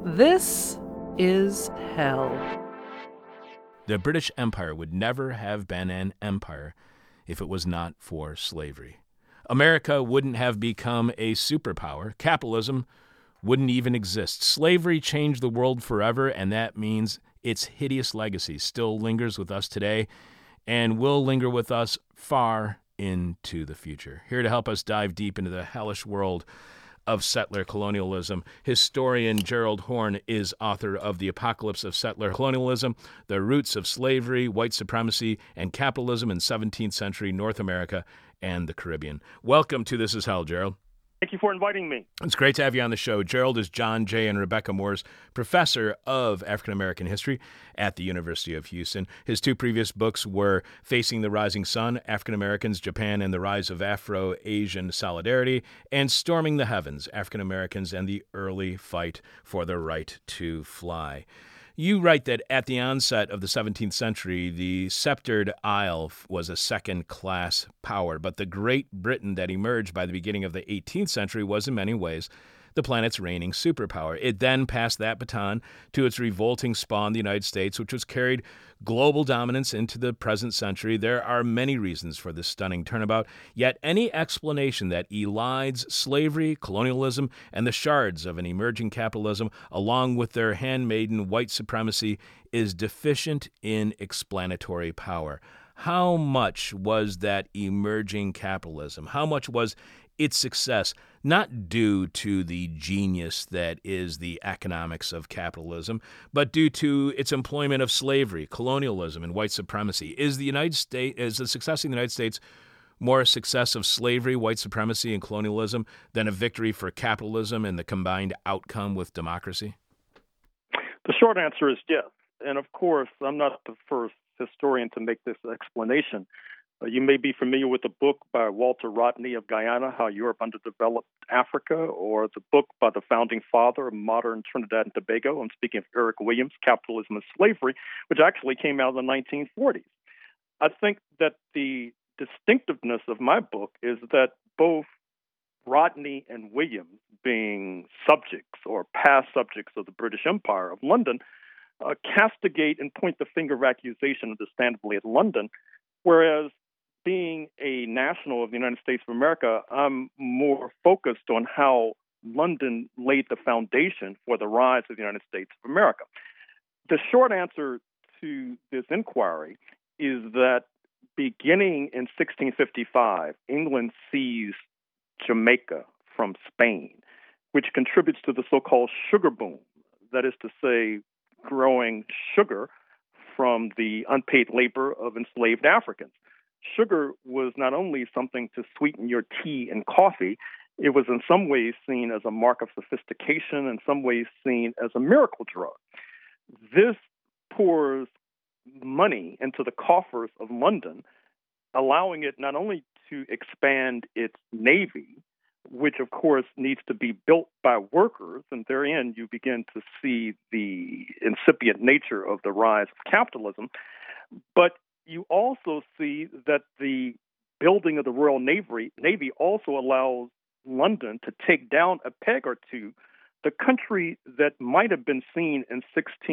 This is hell. The British Empire would never have been an empire if it was not for slavery. America wouldn't have become a superpower. Capitalism wouldn't even exist. Slavery changed the world forever, and that means its hideous legacy still lingers with us today and will linger with us far into the future. Here to help us dive deep into the hellish world of settler colonialism, historian Gerald Horne is author of The Apocalypse of Settler Colonialism, The Roots of Slavery, White Supremacy, and Capitalism in 17th Century North America and the Caribbean. Welcome to This Is Hell, Gerald. Thank you for inviting me. It's great to have you on the show. Gerald is John J. and Rebecca Moore's professor of African American history at the University of Houston. His two previous books were Facing the Rising Sun, African Americans, Japan, and the Rise of Afro-Asian Solidarity, and Storming the Heavens, African Americans and the Early Fight for the Right to Fly. You write that at the onset of the 17th century, the sceptered isle was a second-class power, but the Great Britain that emerged by the beginning of the 18th century was in many ways the planet's reigning superpower. It then passed that baton to its revolting spawn, the United States, which was carried global dominance into the present century. There are many reasons for this stunning turnabout, yet any explanation that elides slavery, colonialism, and the shards of an emerging capitalism, along with their handmaiden white supremacy, is deficient in explanatory power. How much was that emerging capitalism? How much was its success not due to the genius that is the economics of capitalism, but due to its employment of slavery, colonialism, and white supremacy? Is the success of the United States more a success of slavery, white supremacy, and colonialism than a victory for capitalism and the combined outcome with democracy? The short answer is yes. And of course, I'm not the first historian to make this explanation. You may be familiar with the book by Walter Rodney of Guyana, How Europe Underdeveloped Africa, or the book by the founding father of modern Trinidad and Tobago. I'm speaking of Eric Williams, Capitalism and Slavery, which actually came out in the 1940s. I think that the distinctiveness of my book is that both Rodney and Williams, being subjects or past subjects of the British Empire of London, castigate and point the finger of accusation, understandably, at London, whereas being a national of the United States of America, I'm more focused on how London laid the foundation for the rise of the United States of America. The short answer to this inquiry is that beginning in 1655, England seized Jamaica from Spain, which contributes to the so-called sugar boom, that is to say, growing sugar from the unpaid labor of enslaved Africans. Sugar was not only something to sweeten your tea and coffee, it was in some ways seen as a mark of sophistication, in some ways seen as a miracle drug. This pours money into the coffers of London, allowing it not only to expand its navy, which of course needs to be built by workers, and therein you begin to see the incipient nature of the rise of capitalism, but you also see that the building of the Royal Navy also allows London to take down a peg or two the country that might have been seen in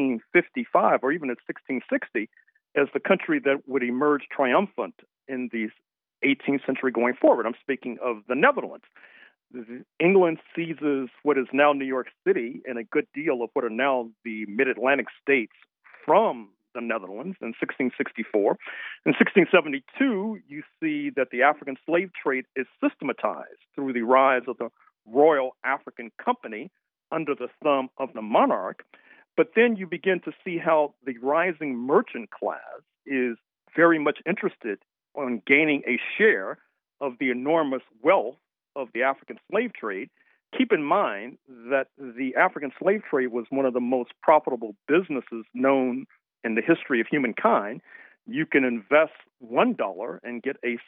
1655 or even in 1660 as the country that would emerge triumphant in the 18th century going forward. I'm speaking of the Netherlands. England seizes what is now New York City and a good deal of what are now the mid-Atlantic states from the Netherlands in 1664. In 1672, you see that the African slave trade is systematized through the rise of the Royal African Company under the thumb of the monarch. But then you begin to see how the rising merchant class is very much interested in gaining a share of the enormous wealth of the African slave trade. Keep in mind that the African slave trade was one of the most profitable businesses known in the history of humankind. You can invest $1 and get a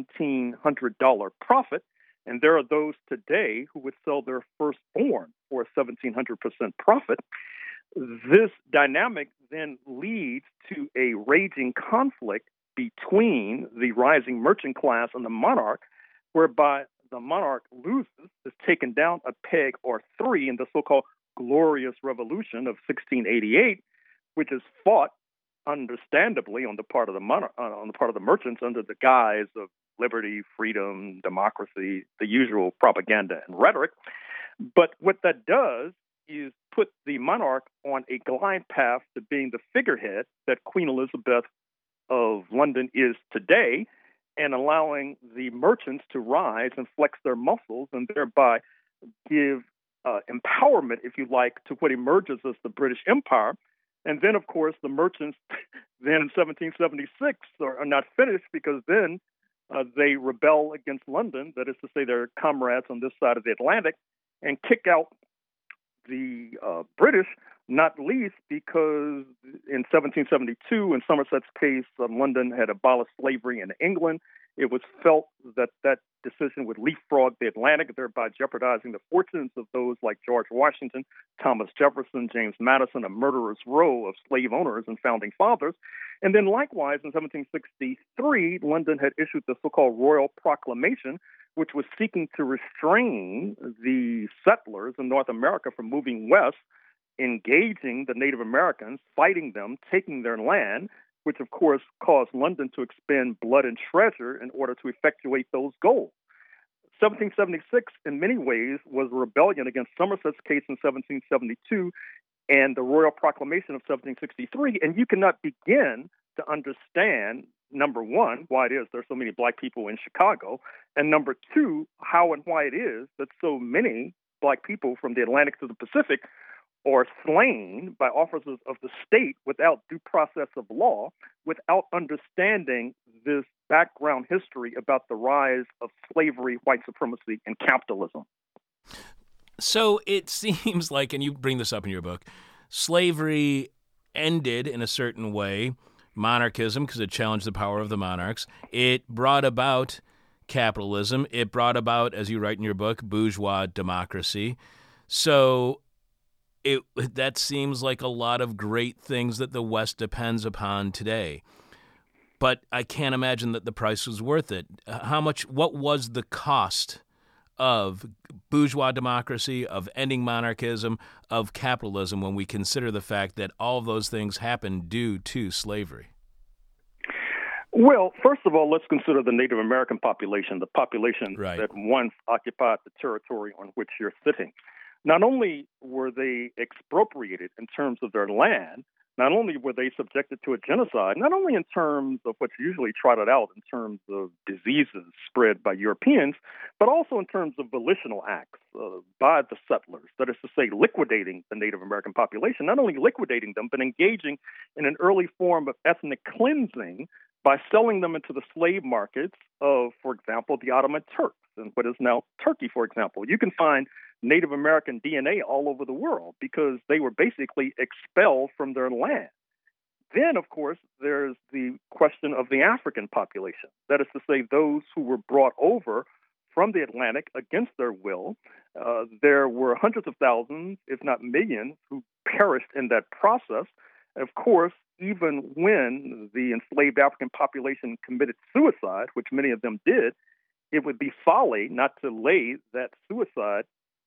$1,700 profit, and there are those today who would sell their firstborn for a 1,700% profit. This dynamic then leads to a raging conflict between the rising merchant class and the monarch, whereby the monarch loses, is taken down a peg or three in the so-called glorious revolution of 1688, which is fought understandably on the part of the merchants under the guise of liberty, freedom, democracy, the usual propaganda and rhetoric. But what that does is put the monarch on a glide path to being the figurehead that Queen Elizabeth of London is today, and allowing the merchants to rise and flex their muscles and thereby give empowerment, if you like, to what emerges as the British Empire. And then, of course, the merchants then in 1776 are not finished, because then they rebel against London, that is to say their comrades on this side of the Atlantic, and kick out the British, not least because in 1772, in Somerset's case, London had abolished slavery in England. It was felt that that decision would leapfrog the Atlantic, thereby jeopardizing the fortunes of those like George Washington, Thomas Jefferson, James Madison, a murderer's row of slave owners and founding fathers. And then likewise, in 1763, London had issued the so-called Royal Proclamation, which was seeking to restrain the settlers in North America from moving west, engaging the Native Americans, fighting them, taking their land, which of course caused London to expend blood and treasure in order to effectuate those goals. 1776, in many ways, was a rebellion against Somerset's case in 1772 and the Royal Proclamation of 1763. And you cannot begin to understand, number one, why it is there's so many black people in Chicago, and number two, how and why it is that so many black people from the Atlantic to the Pacific are slain by officers of the state without due process of law, without understanding this background history about the rise of slavery, white supremacy, and capitalism. So it seems like, and you bring this up in your book, slavery ended in a certain way, monarchism, because it challenged the power of the monarchs. It brought about capitalism. It brought about, as you write in your book, bourgeois democracy. So that seems like a lot of great things that the West depends upon today. But I can't imagine that the price was worth it. What was the cost of bourgeois democracy, of ending monarchism, of capitalism, when we consider the fact that all of those things happened due to slavery? Well, first of all, let's consider the Native American population, the population that once occupied the territory on which you're sitting. Not only were they expropriated in terms of their land, not only were they subjected to a genocide, not only in terms of what's usually trotted out in terms of diseases spread by Europeans, but also in terms of volitional acts by the settlers, that is to say, liquidating the Native American population, not only liquidating them, but engaging in an early form of ethnic cleansing by selling them into the slave markets of, for example, the Ottoman Turks and what is now Turkey, for example. You can find Native American DNA all over the world because they were basically expelled from their land. Then, of course, there's the question of the African population. That is to say, those who were brought over from the Atlantic against their will. There were hundreds of thousands, if not millions, who perished in that process. Of course, even when the enslaved African population committed suicide, which many of them did, it would be folly not to lay that suicide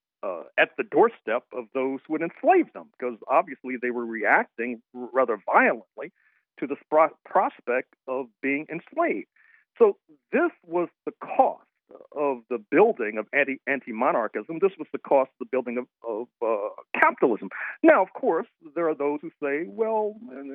at the doorstep of those who would enslave them, because obviously they were reacting rather violently to the prospect of being enslaved. So this was the cost of the building of anti-monarchism. This was the cost of the building of capitalism. Now, of course, there are those who say, well,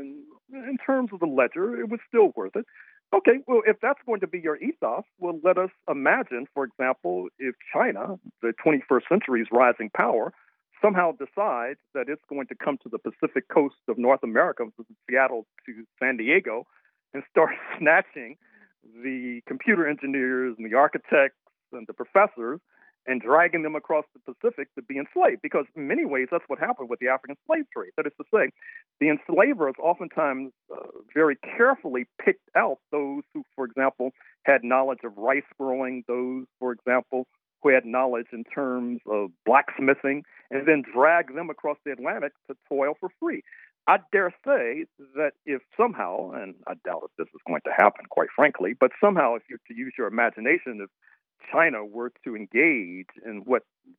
in terms of the ledger, it was still worth it. Okay, well, if that's going to be your ethos, well, let us imagine, for example, if China, the 21st century's rising power, somehow decides that it's going to come to the Pacific coast of North America, from Seattle to San Diego, and start snatching the computer engineers and the architects and the professors and dragging them across the Pacific to be enslaved. Because in many ways, that's what happened with the African slave trade. That is to say, the enslavers oftentimes very carefully picked out those who, for example, had knowledge of rice growing, those, for example, who had knowledge in terms of blacksmithing, and then dragged them across the Atlantic to toil for free. I dare say that if somehow, and I doubt if this is going to happen, quite frankly, but somehow, if you're to use your imagination, if China were to engage in what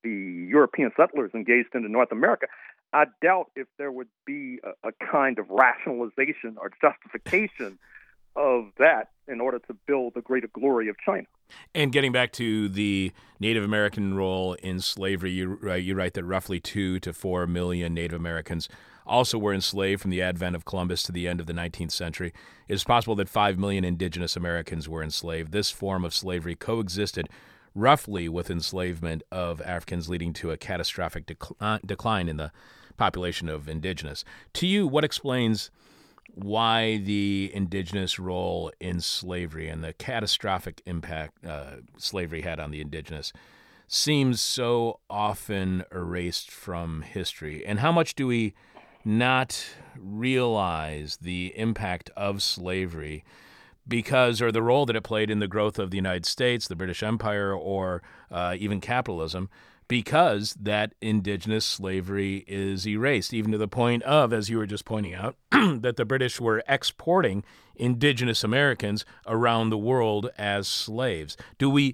the European settlers engaged into North America, I doubt if there would be a kind of rationalization or justification of that in order to build the greater glory of China. And getting back to the Native American role in slavery, you write that roughly 2 to 4 million Native Americans also were enslaved from the advent of Columbus to the end of the 19th century. It is possible that 5 million indigenous Americans were enslaved. This form of slavery coexisted roughly with enslavement of Africans, leading to a catastrophic decline in the population of indigenous. To you, what explains why the indigenous role in slavery and the catastrophic impact slavery had on the indigenous seems so often erased from history? And how much do we not realize the impact of slavery because, or the role that it played in the growth of the United States, the British Empire, or even capitalism, because that indigenous slavery is erased, even to the point of, as you were just pointing out, that the British were exporting indigenous Americans around the world as slaves. Do we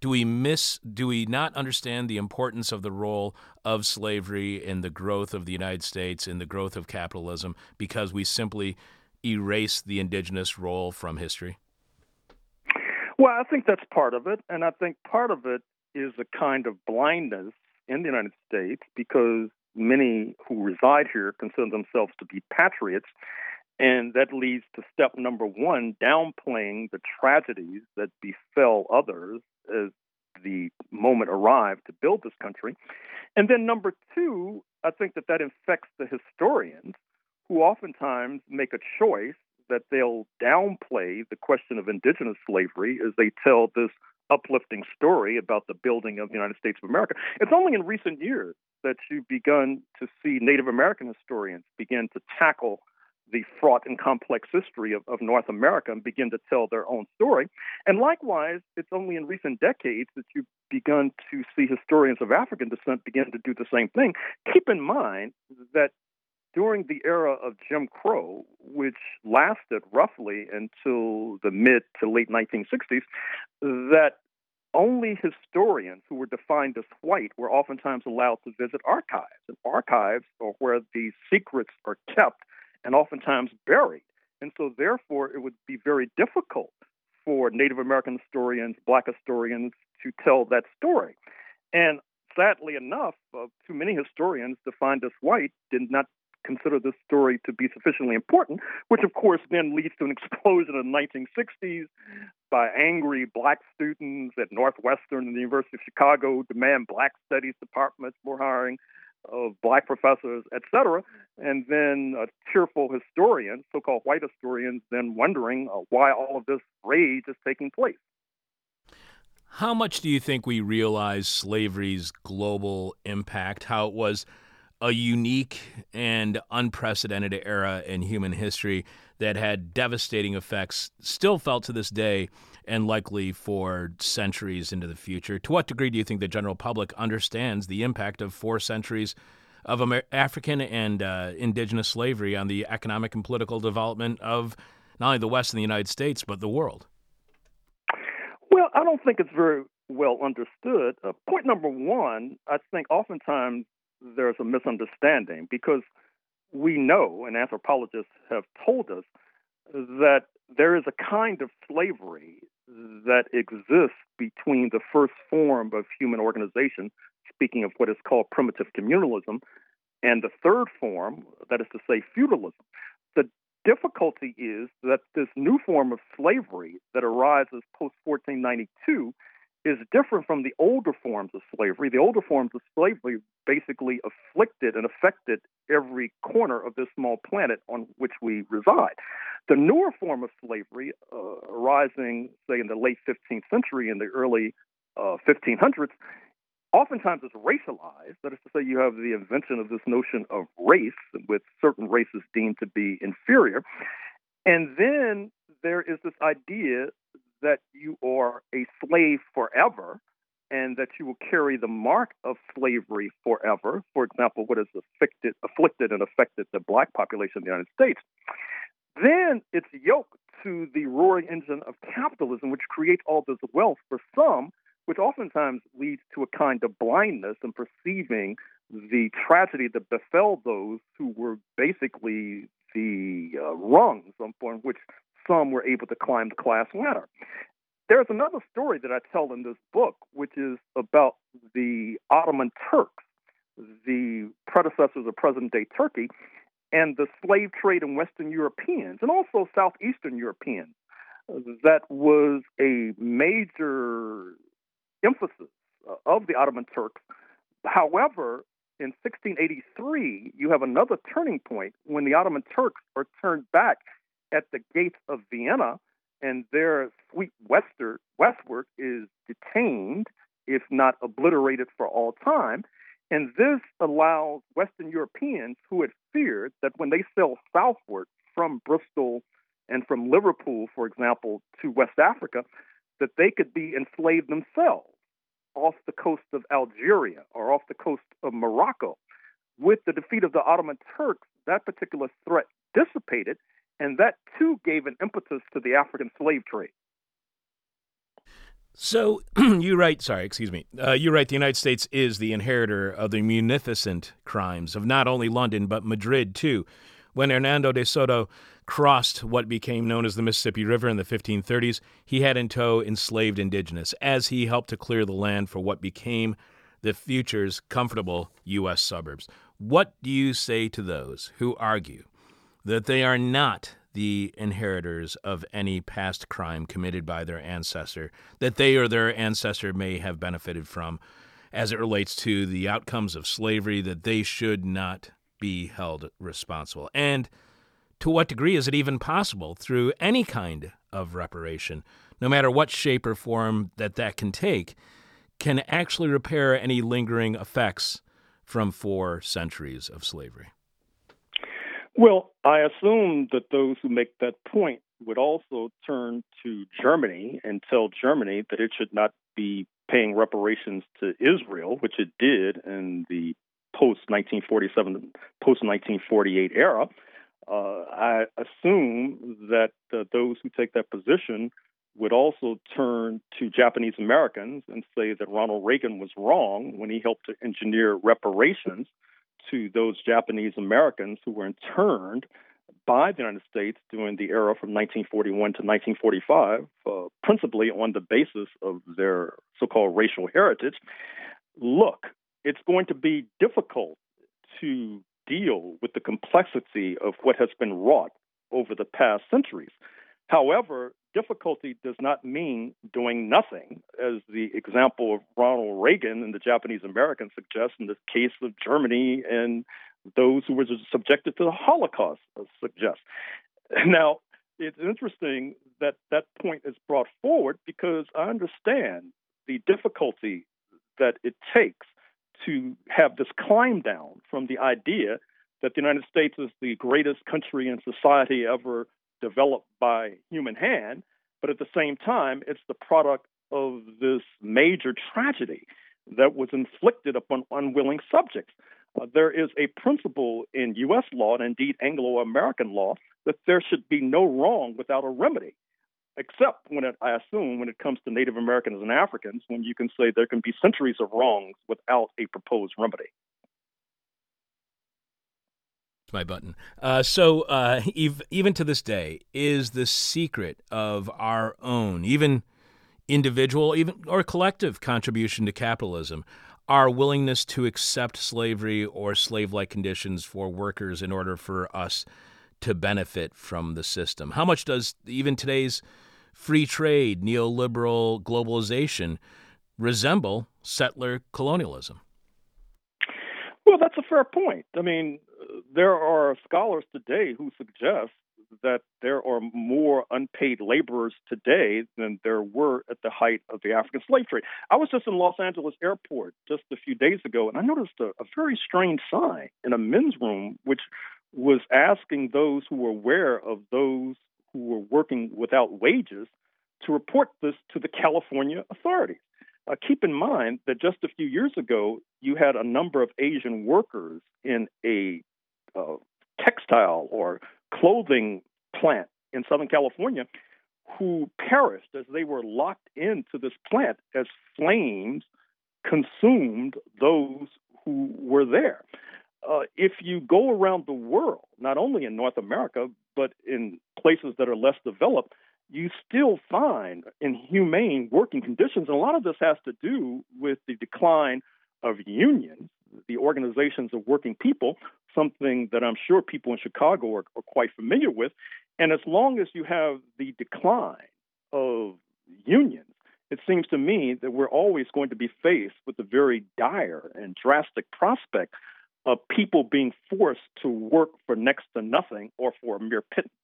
not understand the importance of the role of slavery in the growth of the United States, in the growth of capitalism, because we simply erase the indigenous role from history? Well, I think that's part of it, and I think part of it is a kind of blindness in the United States because many who reside here consider themselves to be patriots, and that leads to step number one, downplaying the tragedies that befell others as the moment arrived to build this country. And then number two, I think that infects the historians who oftentimes make a choice that they'll downplay the question of indigenous slavery as they tell this uplifting story about the building of the United States of America. It's only in recent years that you've begun to see Native American historians begin to tackle the fraught and complex history of North America and begin to tell their own story. And likewise, it's only in recent decades that you've begun to see historians of African descent begin to do the same thing. Keep in mind that during the era of Jim Crow, which lasted roughly until the mid to late 1960s, that only historians who were defined as white were oftentimes allowed to visit archives. And archives are where the secrets are kept and oftentimes buried. And so, therefore, it would be very difficult for Native American historians, Black historians to tell that story. And sadly enough, too many historians defined as white did not consider this story to be sufficiently important, which of course then leads to an explosion in the 1960s by angry Black students at Northwestern and the University of Chicago demand Black studies departments, more hiring of Black professors, etc. And then tearful historians, so-called white historians, then wondering why all of this rage is taking place. How much do you think we realize slavery's global impact, how it was a unique and unprecedented era in human history that had devastating effects, still felt to this day, and likely for centuries into the future? To what degree do you think the general public understands the impact of 4 centuries of African and indigenous slavery on the economic and political development of not only the West and the United States, but the world? Well, I don't think it's very well understood. Point number one, I think oftentimes there's a misunderstanding because we know, and anthropologists have told us, that there is a kind of slavery that exists between the first form of human organization, speaking of what is called primitive communalism, and the third form, that is to say, feudalism. The difficulty is that this new form of slavery that arises post-1492 is different from the older forms of slavery. The older forms of slavery basically afflicted and affected every corner of this small planet on which we reside. The newer form of slavery, arising, say, in the late 15th century and the early 1500s, oftentimes is racialized. That is to say, you have the invention of this notion of race, with certain races deemed to be inferior. And then there is this idea that you are a slave forever and that you will carry the mark of slavery forever. For example, what has afflicted and affected the Black population of the United States. Then it's yoked to the roaring engine of capitalism, which creates all this wealth for some, which oftentimes leads to a kind of blindness in perceiving the tragedy that befell those who were basically the rungs upon which some were able to climb the class ladder. There's another story that I tell in this book, which is about the Ottoman Turks, the predecessors of present-day Turkey, and the slave trade in Western Europeans, and also Southeastern Europeans. That was a major emphasis of the Ottoman Turks. However, in 1683, you have another turning point when the Ottoman Turks are turned back at the gates of Vienna, and their sweep westward is detained, if not obliterated for all time. And this allows Western Europeans who had feared that when they sail southward from Bristol and from Liverpool, for example, to West Africa, that they could be enslaved themselves off the coast of Algeria or off the coast of Morocco. With the defeat of the Ottoman Turks, that particular threat dissipated, and that too gave an impetus to the African slave trade. So you write, the United States is the inheritor of the munificent crimes of not only London, but Madrid, too. When Hernando de Soto crossed what became known as the Mississippi River in the 1530s, he had in tow enslaved indigenous as he helped to clear the land for what became the future's comfortable U.S. suburbs. What do you say to those who argue that they are not the inheritors of any past crime committed by their ancestor, that they or their ancestor may have benefited from as it relates to the outcomes of slavery, that they should not be held responsible? And to what degree is it even possible through any kind of reparation, no matter what shape or form that can take, can actually repair any lingering effects from 4 centuries of slavery? Well, I assume that those who make that point would also turn to Germany and tell Germany that it should not be paying reparations to Israel, which it did in the post-1947, post-1948 era. I assume that those who take that position would also turn to Japanese Americans and say that Ronald Reagan was wrong when he helped to engineer reparations to those Japanese Americans who were interned by the United States during the era from 1941 to 1945, principally on the basis of their so-called racial heritage. Look, it's going to be difficult to deal with the complexity of what has been wrought over the past centuries. However, difficulty does not mean doing nothing, as the example of Ronald Reagan and the Japanese Americans suggests in the case of Germany and those who were subjected to the Holocaust suggest. Now, it's interesting that that point is brought forward because I understand the difficulty that it takes to have this climb down from the idea that the United States is the greatest country in society ever developed by human hand, but at the same time, it's the product of this major tragedy that was inflicted upon unwilling subjects. There is a principle in U.S. law, and indeed Anglo-American law, that there should be no wrong without a remedy, except I assume when it comes to Native Americans and Africans, when you can say there can be centuries of wrongs without a proposed remedy. My button. So even to this day, is the secret of our own, even individual, or collective contribution to capitalism, our willingness to accept slavery or slave-like conditions for workers in order for us to benefit from the system? How much does even today's free trade, neoliberal globalization resemble settler colonialism? Well, that's a fair point. I mean, there are scholars today who suggest that there are more unpaid laborers today than there were at the height of the African slave trade. I was just in Los Angeles airport just a few days ago, and I noticed a very strange sign in a men's room, which was asking those who were aware of those who were working without wages to report this to the California authorities. Keep in mind that just a few years ago, you had a number of Asian workers in a textile or clothing plant in Southern California who perished as they were locked into this plant as flames consumed those who were there. If you go around the world, not only in North America, but in places that are less developed, you still find inhumane working conditions. And a lot of this has to do with the decline of unions, the organizations of working people, something that I'm sure people in Chicago are quite familiar with. And as long as you have the decline of unions, it seems to me that we're always going to be faced with the very dire and drastic prospect of people being forced to work for next to nothing or for a mere pittance.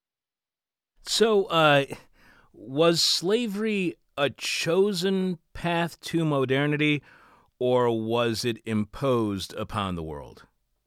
So, was slavery a chosen path to modernity, or was it imposed upon the world?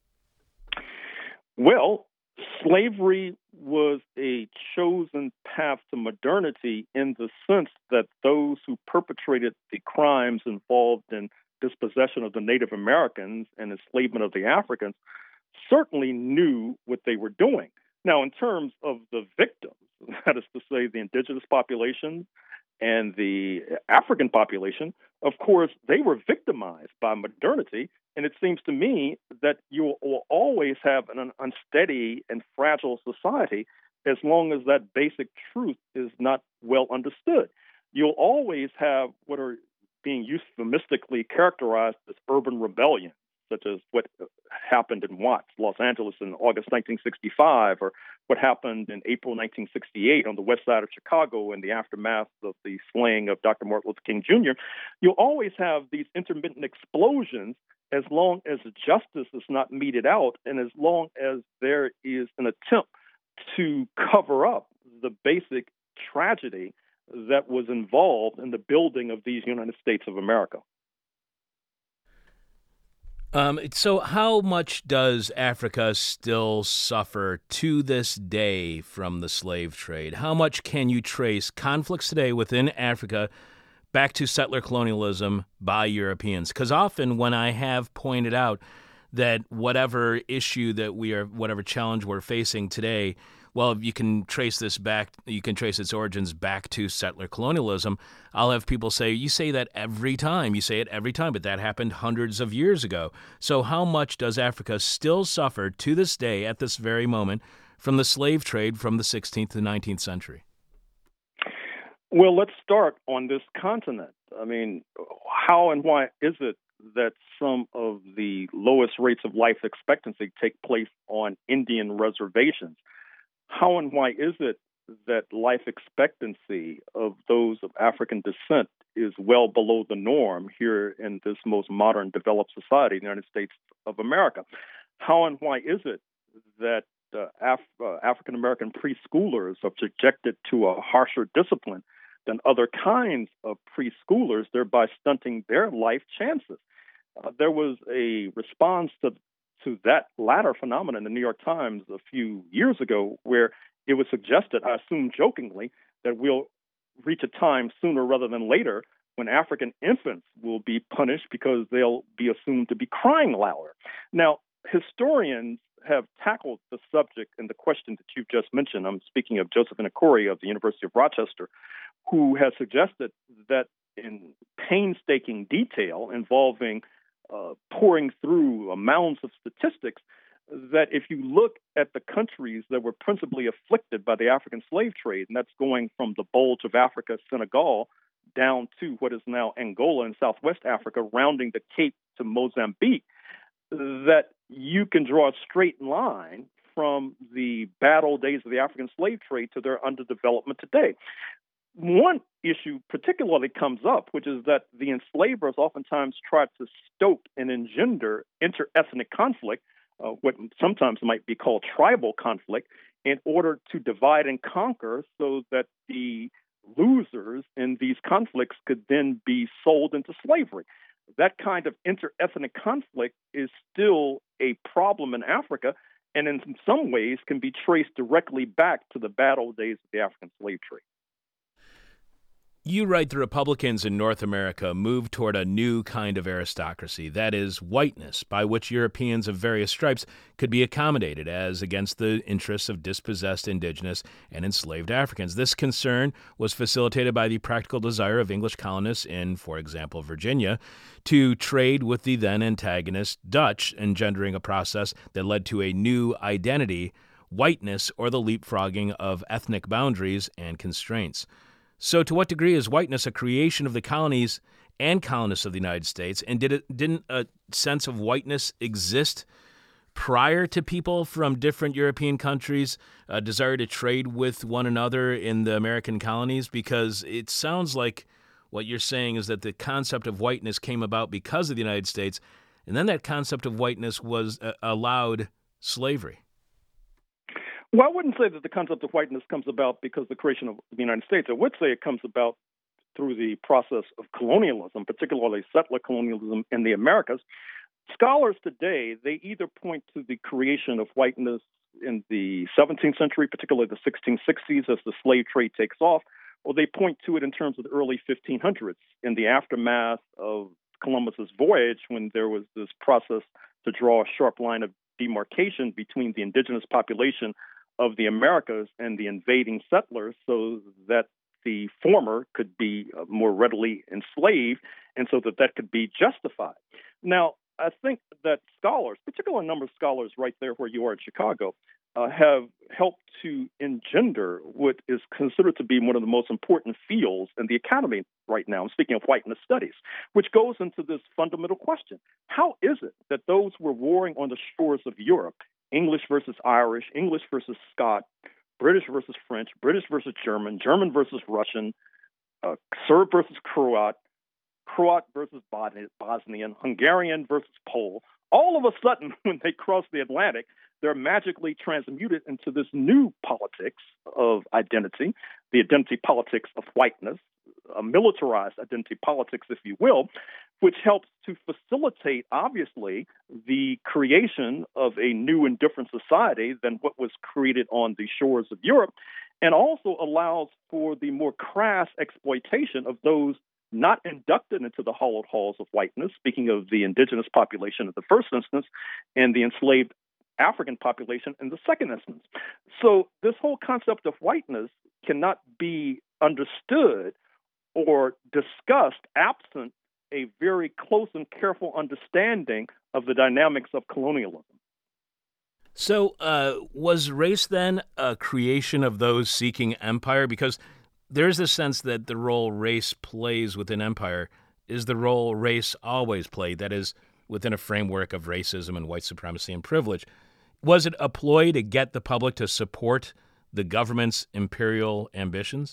Well, slavery was a chosen path to modernity in the sense that those who perpetrated the crimes involved in dispossession of the Native Americans and enslavement of the Africans certainly knew what they were doing. Now, in terms of the victims, that is to say, the indigenous population and the African population, of course, they were victimized by modernity. And it seems to me that you will always have an unsteady and fragile society as long as that basic truth is not well understood. You'll always have what are being euphemistically characterized as urban rebellion, such as what happened in Watts, Los Angeles in August 1965, or what happened in April 1968 on the west side of Chicago in the aftermath of the slaying of Dr. Martin Luther King Jr. You'll always have these intermittent explosions as long as justice is not meted out and as long as there is an attempt to cover up the basic tragedy that was involved in the building of these United States of America. So how much does Africa still suffer to this day from the slave trade? How much can you trace conflicts today within Africa back to settler colonialism by Europeans? Because often when I have pointed out that whatever issue that whatever challenge we're facing today, well, you can trace its origins back to settler colonialism. I'll have people say, you say that every time. You say it every time, but that happened hundreds of years ago. So how much does Africa still suffer to this day, at this very moment, from the slave trade from the 16th to 19th century? Well, let's start on this continent. I mean, how and why is it that some of the lowest rates of life expectancy take place on Indian reservations? How and why is it that life expectancy of those of African descent is well below the norm here in this most modern developed society, the United States of America? How and why is it that African American preschoolers are subjected to a harsher discipline than other kinds of preschoolers, thereby stunting their life chances? There was a response to that latter phenomenon in the New York Times a few years ago, where it was suggested, I assume jokingly, that we'll reach a time sooner rather than later when African infants will be punished because they'll be assumed to be crying louder. Now, historians have tackled the subject and the question that you've just mentioned. I'm speaking of Joseph Inakuri of the University of Rochester, who has suggested that in painstaking detail involving pouring through mounds of statistics, that if you look at the countries that were principally afflicted by the African slave trade, and that's going from the bulge of Africa, Senegal, down to what is now Angola and Southwest Africa, rounding the Cape to Mozambique, that you can draw a straight line from the bad old days of the African slave trade to their underdevelopment today. One issue particularly comes up, which is that the enslavers oftentimes try to stoke and engender interethnic conflict, what sometimes might be called tribal conflict, in order to divide and conquer so that the losers in these conflicts could then be sold into slavery. That kind of interethnic conflict is still a problem in Africa, and in some ways can be traced directly back to the bad old days of the African slave trade. You write the Republicans in North America moved toward a new kind of aristocracy, that is, whiteness, by which Europeans of various stripes could be accommodated as against the interests of dispossessed indigenous and enslaved Africans. This concern was facilitated by the practical desire of English colonists in, for example, Virginia, to trade with the then antagonist Dutch, engendering a process that led to a new identity, whiteness, or the leapfrogging of ethnic boundaries and constraints. So to what degree is whiteness a creation of the colonies and colonists of the United States? And didn't a sense of whiteness exist prior to people from different European countries' desire to trade with one another in the American colonies? Because it sounds like what you're saying is that the concept of whiteness came about because of the United States, and then that concept of whiteness was allowed slavery. Well, I wouldn't say that the concept of whiteness comes about because of the creation of the United States. I would say it comes about through the process of colonialism, particularly settler colonialism in the Americas. Scholars today, they either point to the creation of whiteness in the 17th century, particularly the 1660s as the slave trade takes off, or they point to it in terms of the early 1500s in the aftermath of Columbus's voyage, when there was this process to draw a sharp line of demarcation between the indigenous population of the Americas and the invading settlers so that the former could be more readily enslaved and so that that could be justified. Now, I think that scholars, particularly a number of scholars right there where you are in Chicago, have helped to engender what is considered to be one of the most important fields in the academy right now. I'm speaking of whiteness studies, which goes into this fundamental question. How is it that those who were warring on the shores of Europe, English versus Irish, English versus Scot, British versus French, British versus German, German versus Russian, Serb versus Croat, Croat versus Bosnian, Hungarian versus Pole, all of a sudden, when they cross the Atlantic, they're magically transmuted into this new politics of identity, the identity politics of whiteness, a militarized identity politics, if you will, which helps to facilitate, obviously, the creation of a new and different society than what was created on the shores of Europe, and also allows for the more crass exploitation of those not inducted into the hallowed halls of whiteness, speaking of the indigenous population in the first instance, and the enslaved African population in the second instance. So this whole concept of whiteness cannot be understood or discussed absent a very close and careful understanding of the dynamics of colonialism. So was race then a creation of those seeking empire? Because there's a sense that the role race plays within empire is the role race always played, that is, within a framework of racism and white supremacy and privilege. Was it a ploy to get the public to support the government's imperial ambitions?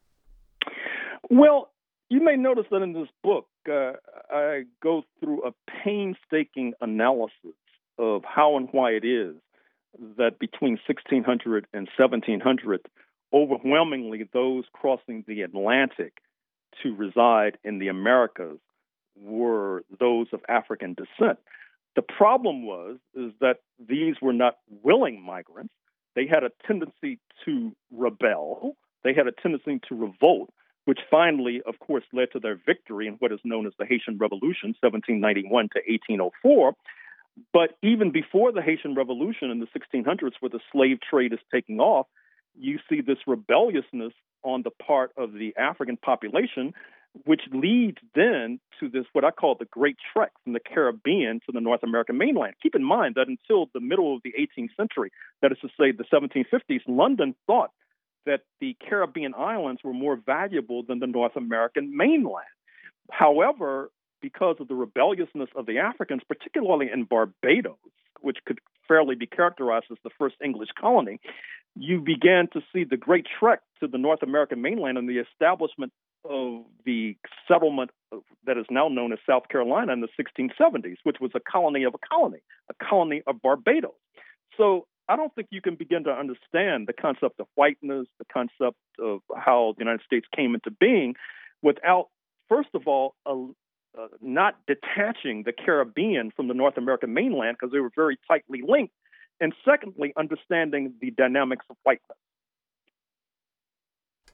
Well, you may notice that in this book, I go through a painstaking analysis of how and why it is that between 1600 and 1700, overwhelmingly those crossing the Atlantic to reside in the Americas were those of African descent. The problem is that these were not willing migrants. They had a tendency to rebel. They had a tendency to revolt, which finally, of course, led to their victory in what is known as the Haitian Revolution, 1791 to 1804. But even before the Haitian Revolution in the 1600s, where the slave trade is taking off, you see this rebelliousness on the part of the African population, which leads then to this, what I call the Great Trek from the Caribbean to the North American mainland. Keep in mind that until the middle of the 18th century, that is to say the 1750s, London thought that the Caribbean islands were more valuable than the North American mainland. However, because of the rebelliousness of the Africans, particularly in Barbados, which could fairly be characterized as the first English colony, you began to see the Great Trek to the North American mainland and the establishment of the settlement that is now known as South Carolina in the 1670s, which was a colony of a colony of Barbados. So I don't think you can begin to understand the concept of whiteness, the concept of how the United States came into being without, first of all, not detaching the Caribbean from the North American mainland, because they were very tightly linked. And secondly, understanding the dynamics of whiteness.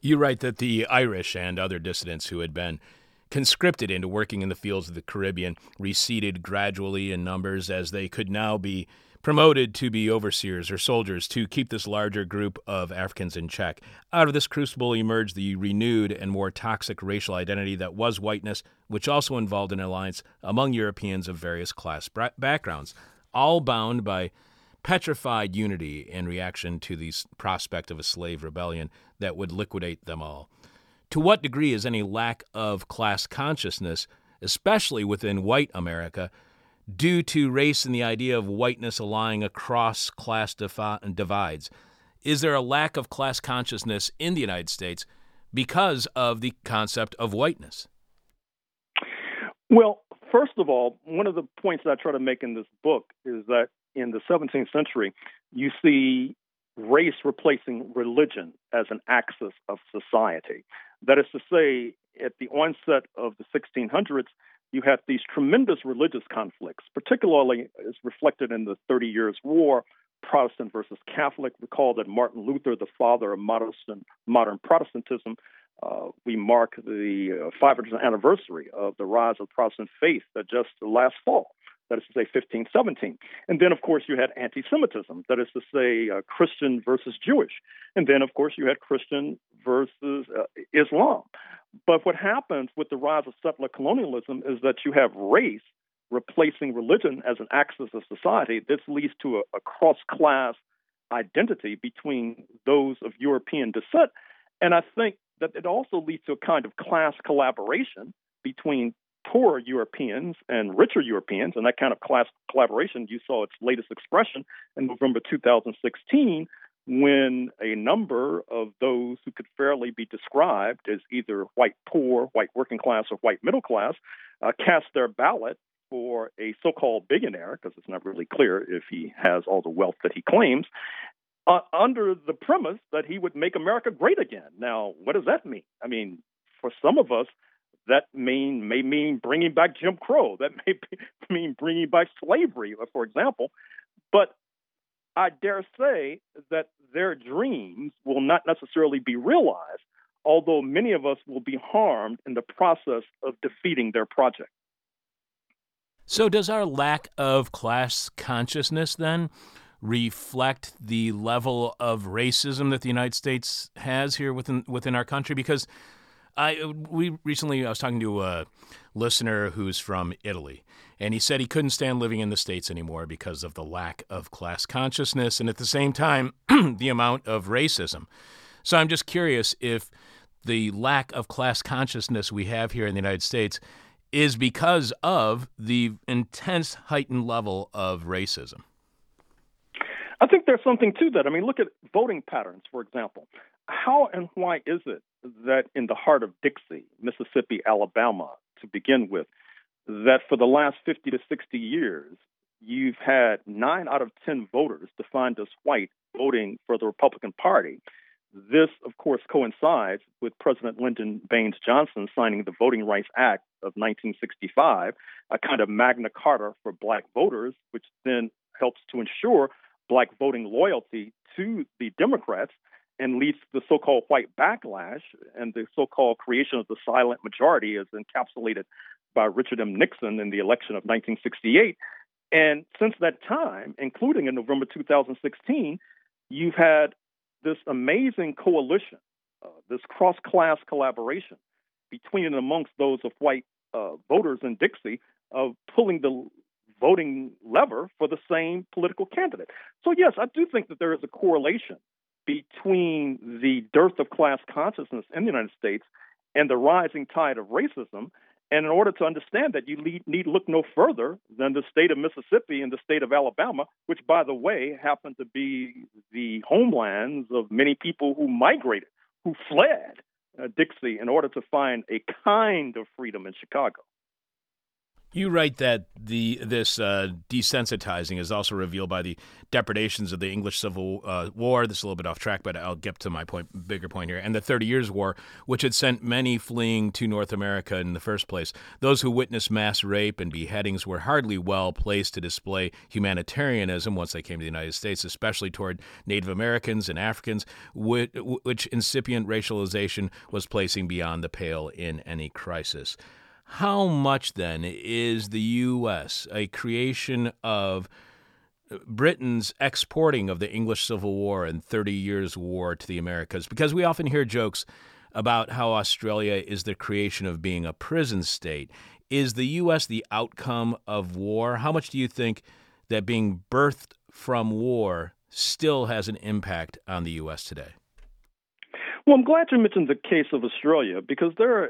You write that the Irish and other dissidents who had been conscripted into working in the fields of the Caribbean receded gradually in numbers as they could now be promoted to be overseers or soldiers to keep this larger group of Africans in check. Out of this crucible emerged the renewed and more toxic racial identity that was whiteness, which also involved an alliance among Europeans of various class backgrounds, all bound by petrified unity in reaction to the prospect of a slave rebellion that would liquidate them all. To what degree is any lack of class consciousness, especially within white America, due to race and the idea of whiteness lying across class divides? Is there a lack of class consciousness in the United States because of the concept of whiteness? Well, first of all, one of the points that I try to make in this book is that in the 17th century, you see race replacing religion as an axis of society. That is to say, at the onset of the 1600s, you had these tremendous religious conflicts, particularly as reflected in the 30 Years' War, Protestant versus Catholic. Recall that Martin Luther, the father of modern Protestantism, we mark the 500th anniversary of the rise of Protestant faith just last fall. That is to say, 1517. And then, of course, you had anti-Semitism. That is to say, Christian versus Jewish. And then, of course, you had Christian versus Islam. But what happens with the rise of settler colonialism is that you have race replacing religion as an axis of society. This leads to a cross-class identity between those of European descent. And I think that it also leads to a kind of class collaboration between poorer Europeans and richer Europeans, and that kind of class collaboration, you saw its latest expression in November 2016, when a number of those who could fairly be described as either white poor, white working class, or white middle class cast their ballot for a so-called billionaire, because it's not really clear if he has all the wealth that he claims, under the premise that he would make America great again. Now, what does that mean? I mean, for some of us, that may mean bringing back Jim Crow. That may mean bringing back slavery, for example. But I dare say that their dreams will not necessarily be realized, although many of us will be harmed in the process of defeating their project. So does our lack of class consciousness then reflect the level of racism that the United States has here within our country? Because I was talking to a listener who's from Italy, and he said he couldn't stand living in the States anymore because of the lack of class consciousness and at the same time, the amount of racism. So I'm just curious if the lack of class consciousness we have here in the United States is because of the intense heightened level of racism. I think there's something to that. I mean, look at voting patterns, for example. How and why is it that in the heart of Dixie, Mississippi, Alabama, to begin with, that for the last 50 to 60 years, you've had 9 out of 10 voters defined as white voting for the Republican Party? This, of course, coincides with President Lyndon Baines Johnson signing the Voting Rights Act of 1965, a kind of Magna Carta for black voters, which then helps to ensure black voting loyalty to the Democrats and leads to the so-called white backlash and the so-called creation of the silent majority as encapsulated by Richard M. Nixon in the election of 1968. And since that time, including in November 2016, you've had this amazing coalition, this cross-class collaboration between and amongst those of white voters in Dixie of pulling the voting lever for the same political candidate. So, yes, I do think that there is a correlation between the dearth of class consciousness in the United States and the rising tide of racism. And in order to understand that, you need look no further than the state of Mississippi and the state of Alabama, which, by the way, happen to be the homelands of many people who migrated, who fled Dixie in order to find a kind of freedom in Chicago. You write that this desensitizing is also revealed by the depredations of the English Civil War. This is a little bit off track, but I'll get to my bigger point here. And the 30 Years' War, which had sent many fleeing to North America in the first place. Those who witnessed mass rape and beheadings were hardly well placed to display humanitarianism once they came to the United States, especially toward Native Americans and Africans, which incipient racialization was placing beyond the pale in any crisis. How much, then, is the U.S. a creation of Britain's exporting of the English Civil War and 30 Years' War to the Americas? Because we often hear jokes about how Australia is the creation of being a prison state. Is the U.S. the outcome of war? How much do you think that being birthed from war still has an impact on the U.S. today? Well, I'm glad you mentioned the case of Australia because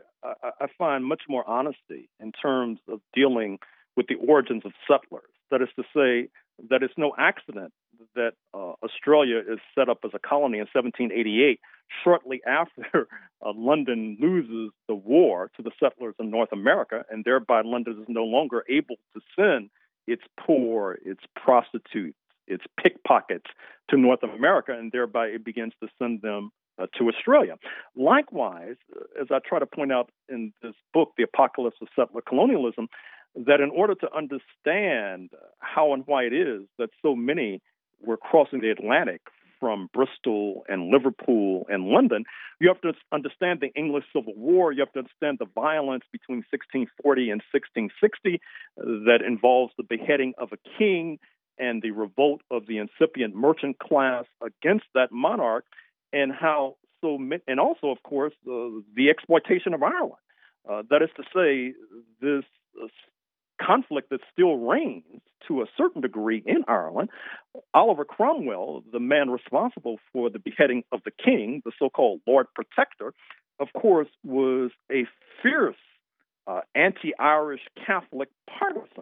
I find much more honesty in terms of dealing with the origins of settlers. That is to say, that it's no accident that Australia is set up as a colony in 1788, shortly after London loses the war to the settlers in North America, and thereby London is no longer able to send its poor, its prostitutes, its pickpockets to North America, and thereby it begins to send them to Australia. Likewise, as I try to point out in this book, The Apocalypse of Settler Colonialism, that in order to understand how and why it is that so many were crossing the Atlantic from Bristol and Liverpool and London, you have to understand the English Civil War. You have to understand the violence between 1640 and 1660 that involves the beheading of a king and the revolt of the incipient merchant class against that monarch, and how and also, of course, the exploitation of Ireland. That is to say, this conflict that still reigns to a certain degree in Ireland. Oliver Cromwell, the man responsible for the beheading of the king, the so-called Lord Protector, of course, was a fierce anti-Irish Catholic partisan.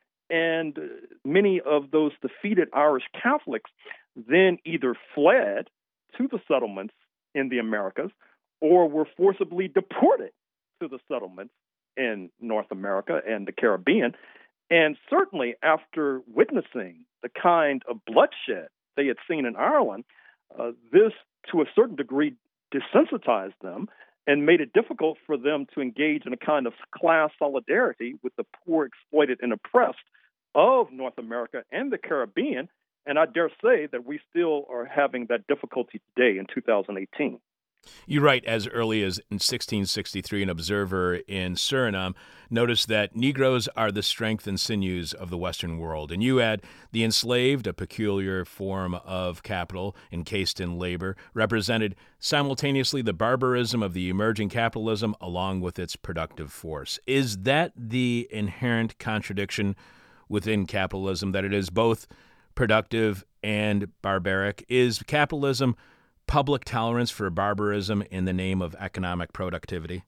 And many of those defeated Irish Catholics then either fled to the settlements in the Americas or were forcibly deported to the settlements in North America and the Caribbean. And certainly after witnessing the kind of bloodshed they had seen in Ireland, this, to a certain degree, desensitized them and made it difficult for them to engage in a kind of class solidarity with the poor, exploited, and oppressed of North America and the Caribbean. And I dare say that we still are having that difficulty today in 2018. You write, as early as in 1663, an observer in Suriname noticed that Negroes are the strength and sinews of the Western world. And you add, the enslaved, a peculiar form of capital encased in labor, represented simultaneously the barbarism of the emerging capitalism along with its productive force. Is that the inherent contradiction within capitalism, that it is both productive and barbaric? Is capitalism public tolerance for barbarism in the name of economic productivity?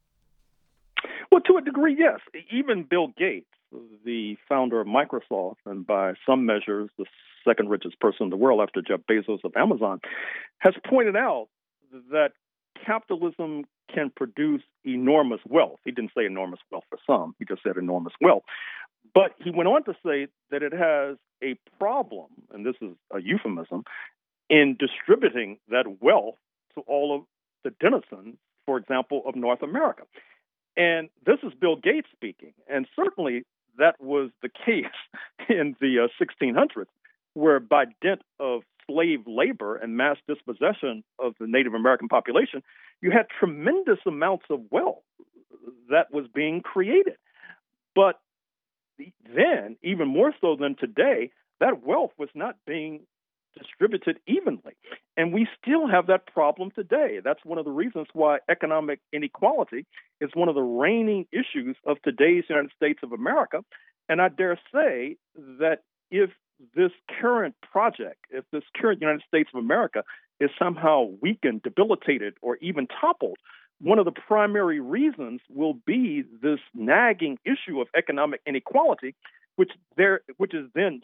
Well, to a degree, yes. Even Bill Gates, the founder of Microsoft, and by some measures the second richest person in the world after Jeff Bezos of Amazon, has pointed out that capitalism can produce enormous wealth. He didn't say enormous wealth for some, he just said enormous wealth. But he went on to say that it has a problem, and this is a euphemism, in distributing that wealth to all of the denizens, for example, of North America. And this is Bill Gates speaking. And certainly that was the case in the 1600s, where by dint of slave labor and mass dispossession of the Native American population, you had tremendous amounts of wealth that was being created. But then, even more so than today, that wealth was not being distributed evenly. And we still have that problem today. That's one of the reasons why economic inequality is one of the reigning issues of today's United States of America. And I dare say that if this current project, if this current United States of America is somehow weakened, debilitated, or even toppled, one of the primary reasons will be this nagging issue of economic inequality, which is then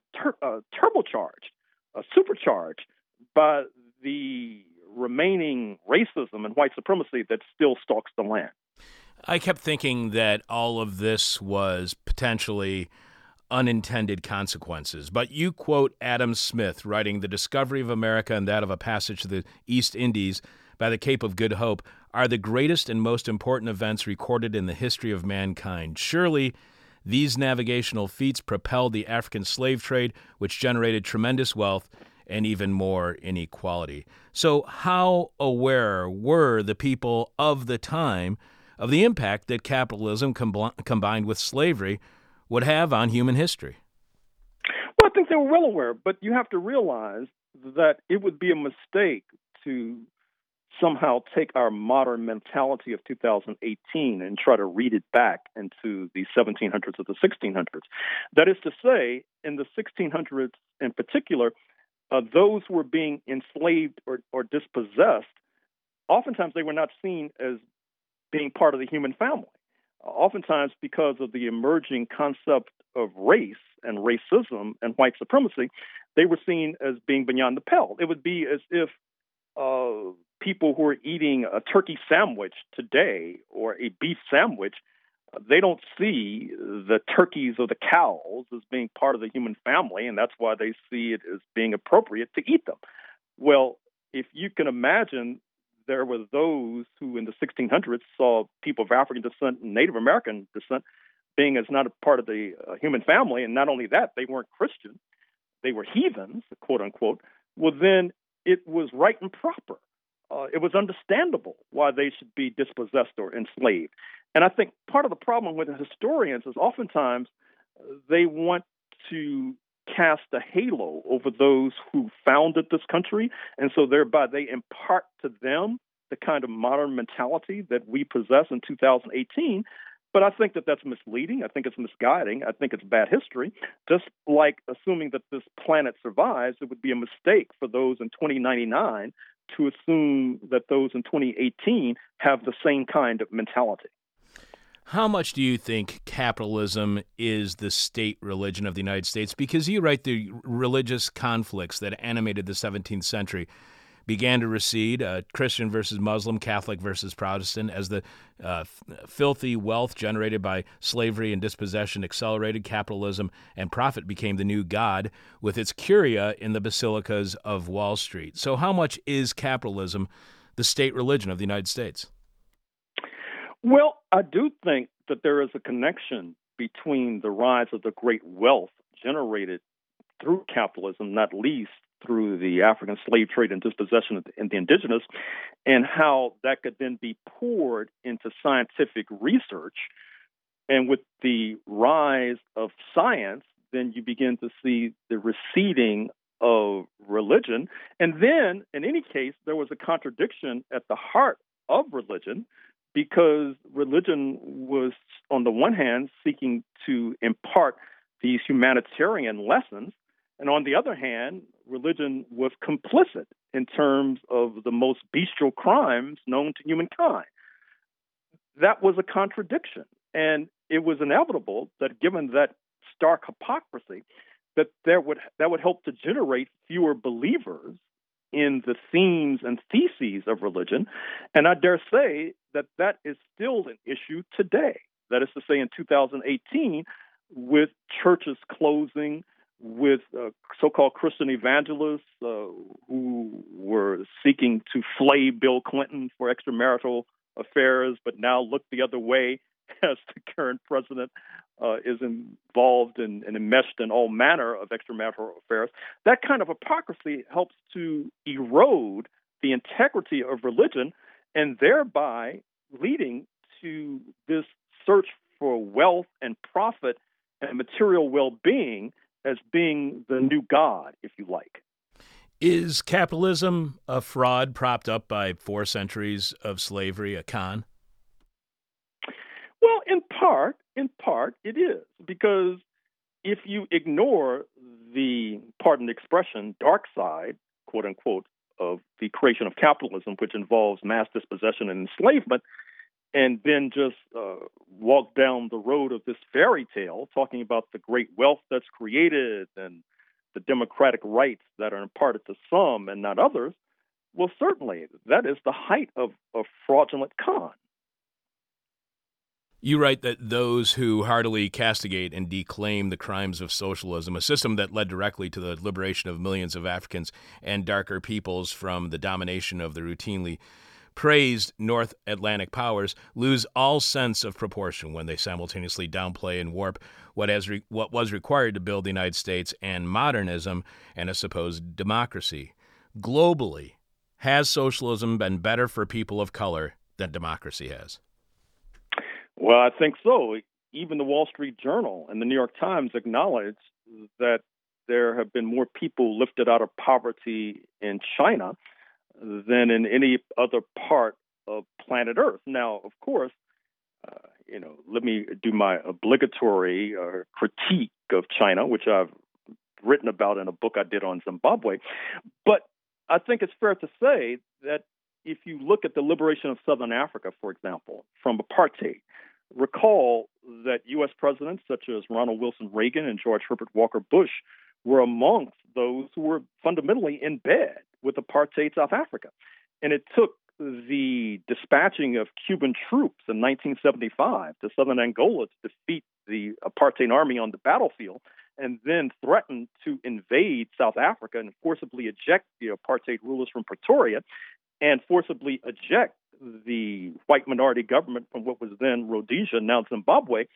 supercharged by the remaining racism and white supremacy that still stalks the land. I kept thinking that all of this was potentially unintended consequences. But you quote Adam Smith, writing, "The discovery of America and that of a passage to the East Indies by the Cape of Good Hope are the greatest and most important events recorded in the history of mankind. Surely these navigational feats propelled the African slave trade, which generated tremendous wealth and even more inequality." So how aware were the people of the time of the impact that capitalism combined with slavery would have on human history? Well, I think they were well aware, but you have to realize that it would be a mistake to somehow take our modern mentality of 2018 and try to read it back into the 1700s or the 1600s. That is to say, in the 1600s in particular, those who were being enslaved or dispossessed, oftentimes they were not seen as being part of the human family. Oftentimes, because of the emerging concept of race and racism and white supremacy, they were seen as being beyond the pale. It would be as if people who are eating a turkey sandwich today or a beef sandwich, they don't see the turkeys or the cows as being part of the human family, and that's why they see it as being appropriate to eat them. Well, if you can imagine, there were those who in the 1600s saw people of African descent and Native American descent being as not a part of the human family, and not only that, they weren't Christian, they were heathens, quote unquote. Well, then it was right and proper. It was understandable why they should be dispossessed or enslaved. And I think part of the problem with the historians is oftentimes they want to cast a halo over those who founded this country, and so thereby they impart to them the kind of modern mentality that we possess in 2018. But I think that that's misleading. I think it's misguiding. I think it's bad history. Just like assuming that this planet survives, it would be a mistake for those in 2099 to assume that those in 2018 have the same kind of mentality. How much do you think capitalism is the state religion of the United States? Because you write the religious conflicts that animated the 17th century began to recede, Christian versus Muslim, Catholic versus Protestant, as the filthy wealth generated by slavery and dispossession accelerated. Capitalism and profit became the new god, with its curia in the basilicas of Wall Street. So how much is capitalism the state religion of the United States? Well, I do think that there is a connection between the rise of the great wealth generated through capitalism, not least through the African slave trade and dispossession of the indigenous, and how that could then be poured into scientific research. And with the rise of science, then you begin to see the receding of religion. And then, in any case, there was a contradiction at the heart of religion, because religion was, on the one hand, seeking to impart these humanitarian lessons, and on the other hand, religion was complicit in terms of the most bestial crimes known to humankind. That was a contradiction, and it was inevitable that, given that stark hypocrisy, that would help to generate fewer believers in the themes and theses of religion. And I dare say that that is still an issue today. That is to say, in 2018, with churches closing, with so-called Christian evangelists who were seeking to flay Bill Clinton for extramarital affairs, but now look the other way as the current president is involved and enmeshed in all manner of extramarital affairs. That kind of hypocrisy helps to erode the integrity of religion, and thereby leading to this search for wealth and profit and material well-being as being the new God, if you like. Is capitalism a fraud propped up by 4 centuries of slavery, a con? Well, in part, it is, because if you ignore the, pardon the expression, dark side, quote unquote, of the creation of capitalism, which involves mass dispossession and enslavement, and then just walk down the road of this fairy tale, talking about the great wealth that's created and the democratic rights that are imparted to some and not others, well, certainly that is the height of a fraudulent con. You write that those who heartily castigate and declaim the crimes of socialism, a system that led directly to the liberation of millions of Africans and darker peoples from the domination of the routinely praised North Atlantic powers, lose all sense of proportion when they simultaneously downplay and warp what was required to build the United States and modernism and a supposed democracy. Globally, has socialism been better for people of color than democracy has? Well, I think so. Even the Wall Street Journal and the New York Times acknowledge that there have been more people lifted out of poverty in China than in any other part of planet Earth. Now, of course, let me do my obligatory critique of China, which I've written about in a book I did on Zimbabwe. But I think it's fair to say that if you look at the liberation of Southern Africa, for example, from apartheid, recall that U.S. presidents such as Ronald Wilson Reagan and George Herbert Walker Bush were amongst those who were fundamentally in bed with apartheid South Africa. And it took the dispatching of Cuban troops in 1975 to southern Angola to defeat the apartheid army on the battlefield and then threaten to invade South Africa and forcibly eject the apartheid rulers from Pretoria and forcibly eject the white minority government from what was then Rhodesia, now Zimbabwe.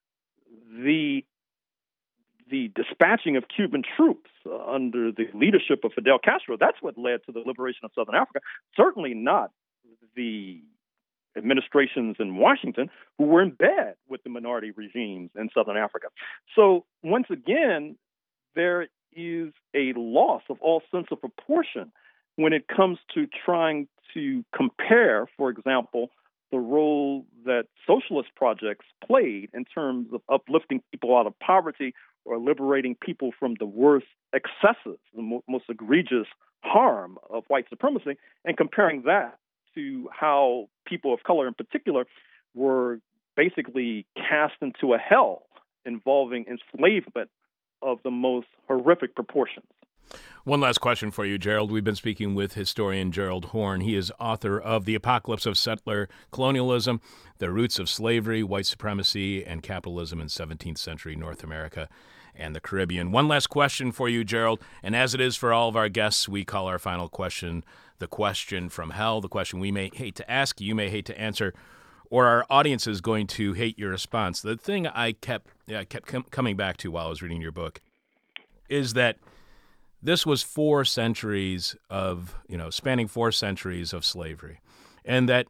The dispatching of Cuban troops under the leadership of Fidel Castro, that's what led to the liberation of Southern Africa, certainly not the administrations in Washington who were in bed with the minority regimes in Southern Africa. So once again, there is a loss of all sense of proportion when it comes to trying to compare, for example, the role that socialist projects played in terms of uplifting people out of poverty or liberating people from the worst excesses, the most egregious harm of white supremacy, and comparing that to how people of color in particular were basically cast into a hell involving enslavement of the most horrific proportions. One last question for you, Gerald. We've been speaking with historian Gerald Horne. He is author of The Apocalypse of Settler Colonialism, The Roots of Slavery, White Supremacy, and Capitalism in 17th Century North America and the Caribbean. One last question for you, Gerald. And as it is for all of our guests, we call our final question the question from hell, the question we may hate to ask, you may hate to answer, or our audience is going to hate your response. The thing I kept coming back to while I was reading your book is that this was 4 centuries of, spanning 4 centuries of slavery, and that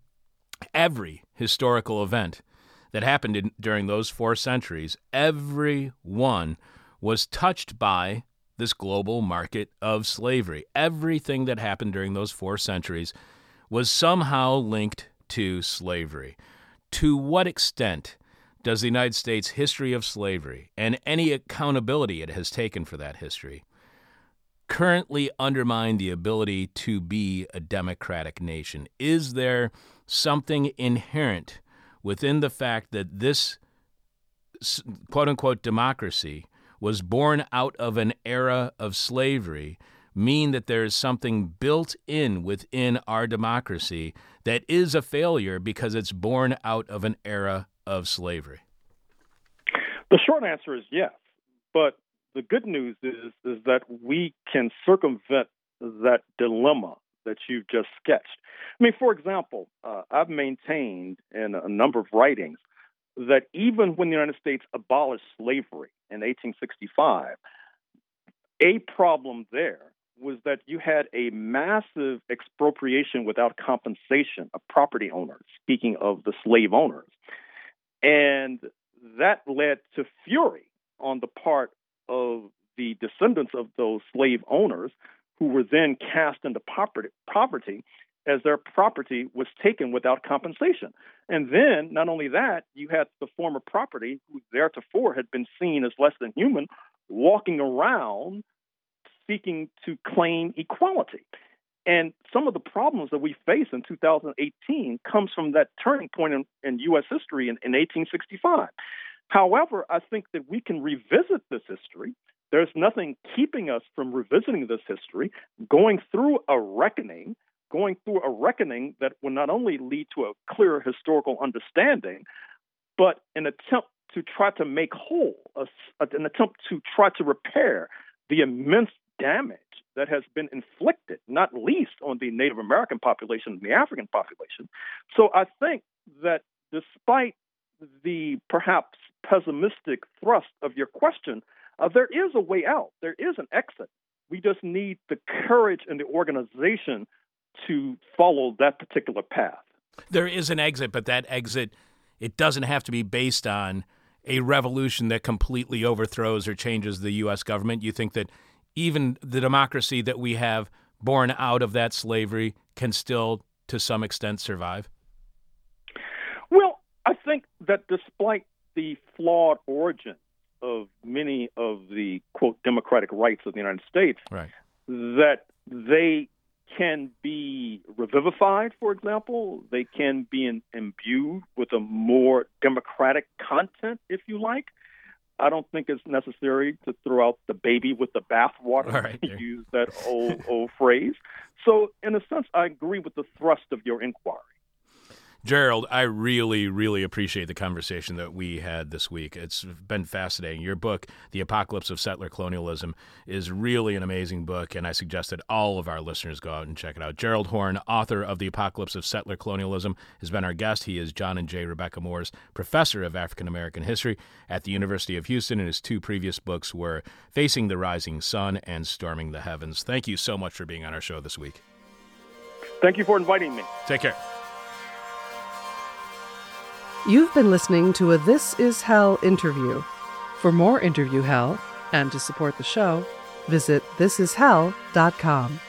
every historical event that happened during those 4 centuries, every one was touched by this global market of slavery. Everything that happened during those 4 centuries was somehow linked to slavery. To what extent does the United States' history of slavery and any accountability it has taken for that history currently undermine the ability to be a democratic nation? Is there something inherent within the fact that this quote-unquote democracy was born out of an era of slavery mean that there is something built in within our democracy that is a failure because it's born out of an era of slavery? The short answer is yes, but the good news is that we can circumvent that dilemma that you've just sketched. I mean, for example, I've maintained in a number of writings that even when the United States abolished slavery in 1865, a problem there was that you had a massive expropriation without compensation of property owners, speaking of the slave owners. And that led to fury on the part of the descendants of those slave owners who were then cast into poverty as their property was taken without compensation. And then, not only that, you had the former property, who theretofore had been seen as less than human, walking around seeking to claim equality. And some of the problems that we face in 2018 comes from that turning point in U.S. history in 1865. However, I think that we can revisit this history. There's nothing keeping us from revisiting this history, going through a reckoning that will not only lead to a clearer historical understanding, but an attempt to try to make whole, an attempt to try to repair the immense damage that has been inflicted, not least on the Native American population and the African population. So I think that despite the perhaps pessimistic thrust of your question, there is a way out. There is an exit. We just need the courage and the organization to follow that particular path. There is an exit, but that exit, it doesn't have to be based on a revolution that completely overthrows or changes the U.S. government. You think that even the democracy that we have born out of that slavery can still, to some extent, survive? Well, I think that despite the flawed origin of many of the, quote, democratic rights of the United States, right, that they can be revivified, for example. They can be imbued with a more democratic content, if you like. I don't think it's necessary to throw out the baby with the bathwater, right, to use that old phrase. So, in a sense, I agree with the thrust of your inquiry. Gerald, I really, really appreciate the conversation that we had this week. It's been fascinating. Your book, The Apocalypse of Settler Colonialism, is really an amazing book, and I suggest that all of our listeners go out and check it out. Gerald Horne, author of The Apocalypse of Settler Colonialism, has been our guest. He is John and J. Rebecca Moore's professor of African American history at the University of Houston, and his two previous books were Facing the Rising Sun and Storming the Heavens. Thank you so much for being on our show this week. Thank you for inviting me. Take care. You've been listening to a This Is Hell interview. For more interview hell and to support the show, visit thisishell.com.